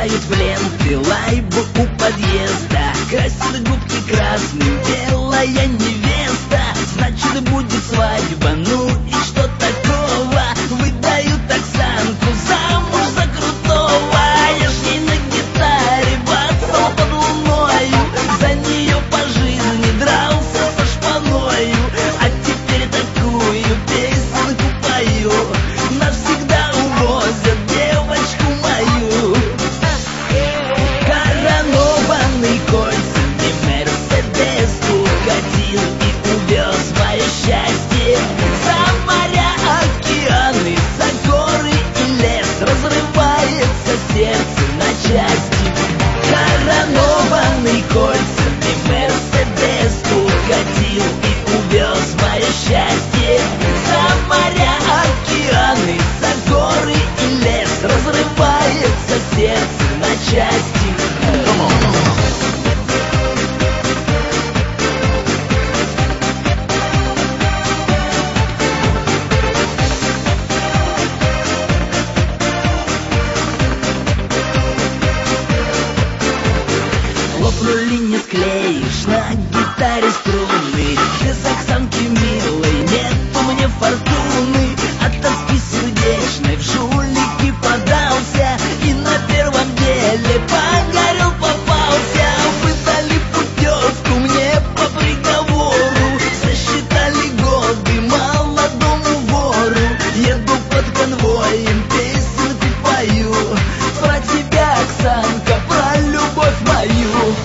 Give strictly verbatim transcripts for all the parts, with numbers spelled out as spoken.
взяли в плен, ты лайбу у подъезда. Красит губки красным белая невеста. Значит, будет свадьба, ну и что такого? Выдают Оксанку замуж за крутого. Я ж ей на гитаре бацал под луною, за нее по жизни дрался со шпаною. А теперь такую песенку пою, навсегда увозят девочку мою. Коронованный кольцами Мерседес укатил и увез мое счастье. За моря, океаны, за горы и лес разрывается сердце на части. Коронованный кольцами Мерседес укатил и увез мое счастье. За моря, океаны, за горы и лес разрывается сердце на части. Лопнули, не склеишь на гитаре струны. Без Оксанки милой нету мне фортуны. От тоски сердечной в жулики подался и на первом деле погорел, попался. Выдали путевку мне по приговору, сосчитали годы молодому вору. Еду под конвоем, песенку пою про тебя, Оксанка, про любовь мою.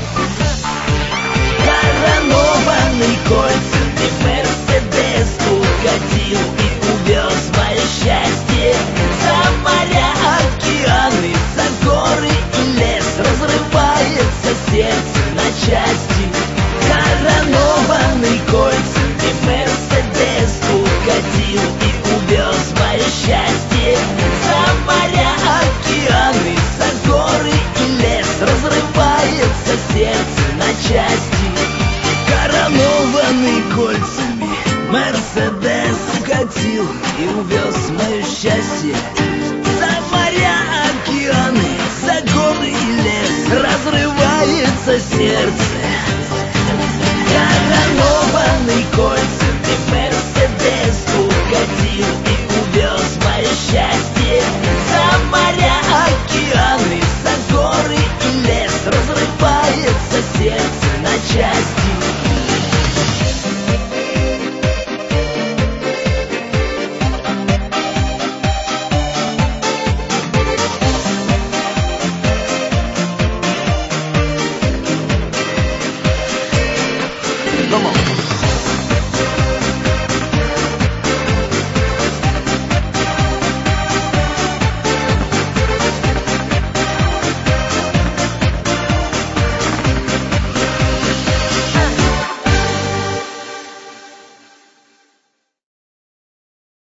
Коронованный кольцами Мерседес укатил и увез мое счастье. За моря, океаны, за горы и лес разрывается сердце на части. Коронованный кольцами Мерседес укатил и увез мое счастье. За моря, океаны, за горы и лес разрывается сердце на части. Коронованный кольцами Мерседес укатил и увез мое счастье. За моря, океаны, за горы и лес разрывается сердце. Коронованный кольцами Мерседес укатил и увез мое счастье. За моря, океаны, за горы и лес разрывается сердце на части.